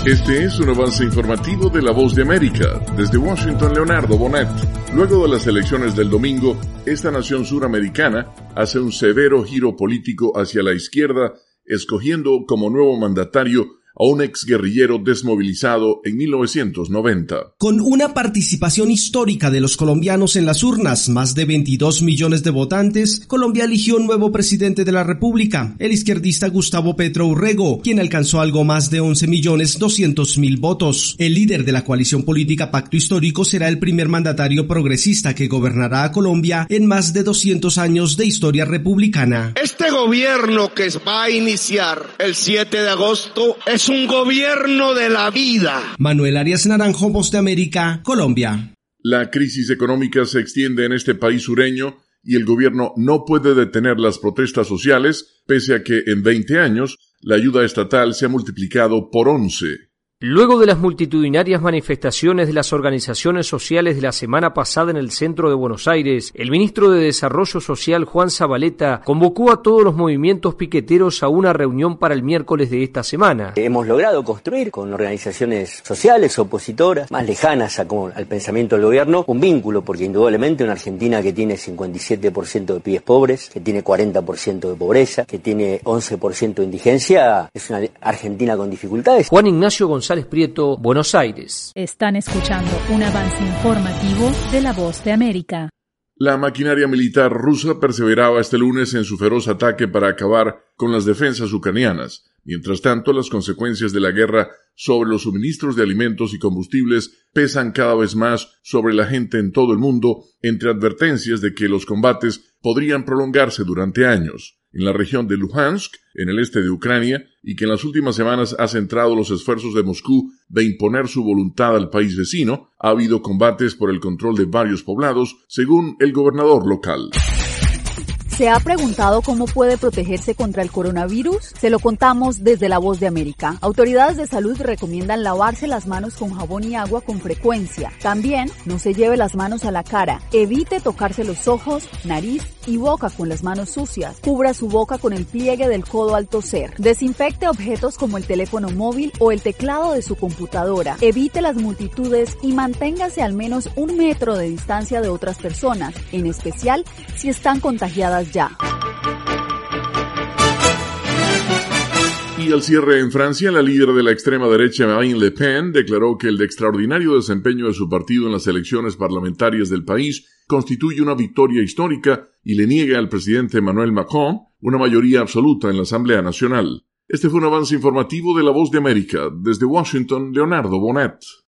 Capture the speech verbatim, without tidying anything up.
Este es un avance informativo de La Voz de América. Desde Washington, Leonardo Bonet. Luego de las elecciones del domingo, esta nación suramericana hace un severo giro político hacia la izquierda, escogiendo como nuevo mandatario a un exguerrillero desmovilizado en mil novecientos noventa. Con una participación histórica de los colombianos en las urnas, más de veintidós millones de votantes, Colombia eligió un nuevo presidente de la República, el izquierdista Gustavo Petro Urrego, quien alcanzó algo más de once millones doscientos mil votos. El líder de la coalición política Pacto Histórico será el primer mandatario progresista que gobernará a Colombia en más de doscientos años de historia republicana. Este gobierno que va a iniciar el siete de agosto es un gobierno de la vida. Manuel Arias Naranjo, Voz de América, Colombia. La crisis económica se extiende en este país sureño y el gobierno no puede detener las protestas sociales, pese a que en veinte años la ayuda estatal se ha multiplicado por once. Luego de las multitudinarias manifestaciones de las organizaciones sociales de la semana pasada en el centro de Buenos Aires, el ministro de Desarrollo Social, Juan Zabaleta, convocó a todos los movimientos piqueteros a una reunión para el miércoles de esta semana. Hemos logrado construir con organizaciones sociales, opositoras, más lejanas a, como, al pensamiento del gobierno, un vínculo, porque indudablemente una Argentina que tiene cincuenta y siete por ciento de pibes pobres, que tiene cuarenta por ciento de pobreza, que tiene once por ciento de indigencia, es una Argentina con dificultades. Juan Ignacio González Prieto, Buenos Aires. Están escuchando un avance informativo de La Voz de América. La maquinaria militar rusa perseveraba este lunes en su feroz ataque para acabar con las defensas ucranianas. Mientras tanto, las consecuencias de la guerra sobre los suministros de alimentos y combustibles pesan cada vez más sobre la gente en todo el mundo, entre advertencias de que los combates podrían prolongarse durante años. En la región de Luhansk, en el este de Ucrania, y que en las últimas semanas ha centrado los esfuerzos de Moscú de imponer su voluntad al país vecino, ha habido combates por el control de varios poblados, según el gobernador local. ¿Se ha preguntado cómo puede protegerse contra el coronavirus? Se lo contamos desde La Voz de América. Autoridades de salud recomiendan lavarse las manos con jabón y agua con frecuencia. También no se lleve las manos a la cara. Evite tocarse los ojos, nariz y boca con las manos sucias. Cubra su boca con el pliegue del codo al toser. Desinfecte objetos como el teléfono móvil o el teclado de su computadora. Evite las multitudes y manténgase al menos un metro de distancia de otras personas, en especial si están contagiadas ya. Y al cierre en Francia, la líder de la extrema derecha Marine Le Pen declaró que el extraordinario desempeño de su partido en las elecciones parlamentarias del país constituye una victoria histórica y le niega al presidente Emmanuel Macron una mayoría absoluta en la Asamblea Nacional. Este fue un avance informativo de La Voz de América. Desde Washington, Leonardo Bonet.